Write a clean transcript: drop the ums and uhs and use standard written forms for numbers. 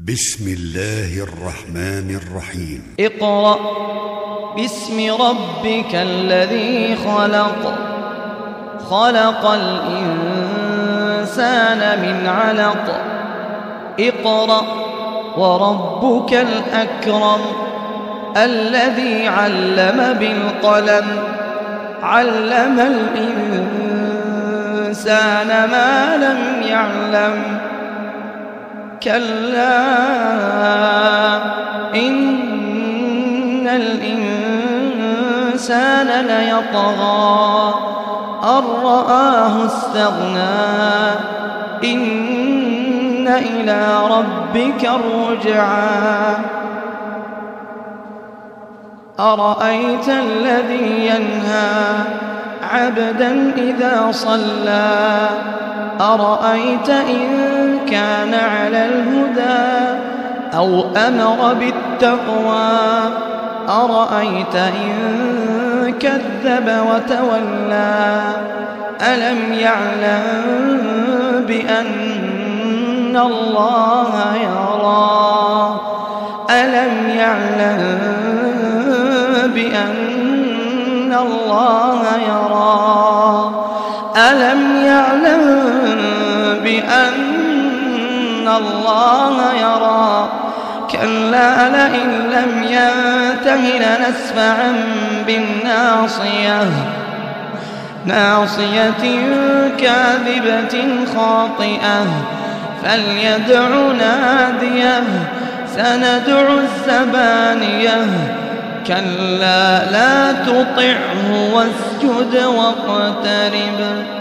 بسم الله الرحمن الرحيم. اقرأ باسم ربك الذي خلق. خلق الإنسان من علق. اقرأ وربك الأكرم الذي علم بالقلم. علم الإنسان ما لم يعلم. كلا إن الإنسان ليطغى أن رآه استغنى. إن إلى ربك الرجعى. أرأيت الذي ينهى عبدا إذا صلى. أرأيت إن كان على الهدى أو أمر بالتقوى. أرأيت إن كذب وتولى. ألم يعلم بأن الله يرى. ألم يعلم بأن الله يرى. ألم يعلم بأن الله يرى. كلا لئن لم ينته لنسفعا بالناصية. ناصية كاذبة خاطئة. فليدع ناديه. سندع الزبانية. كلا لا تطعه واسجد واقترب.